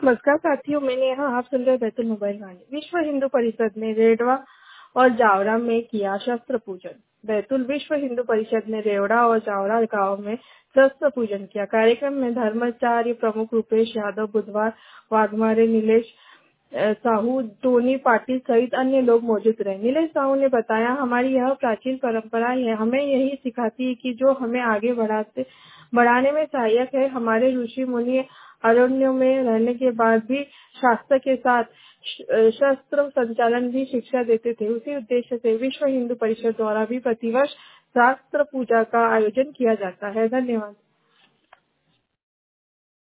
नमस्कार साथियों, मैंने यहाँ आप सुन रहे बैतूल मोबाइल वाणी। विश्व हिंदू परिषद ने रेवड़ा और जावरा में किया शस्त्र पूजन। बैतूल विश्व हिंदू परिषद ने रेवड़ा और जावरा गांव में शस्त्र पूजन किया। कार्यक्रम में धर्माचार्य प्रमुख रूपेश यादव, बुधवार वाघमारे, नीलेश साहू, टोनी पाटिल सहित अन्य लोग मौजूद रहे। नीलेश साहू ने बताया, हमारी यह प्राचीन परंपरा है, हमें यही सिखाती है कि जो हमें आगे बढ़ाने में सहायक है। हमारे ऋषि मुनि अरण्यों में रहने के बाद भी शास्त्र के साथ शस्त्र संचालन की शिक्षा देते थे। उसी उद्देश्य से विश्व हिंदू परिषद द्वारा भी प्रतिवर्ष शास्त्र पूजा का आयोजन किया जाता है। धन्यवाद।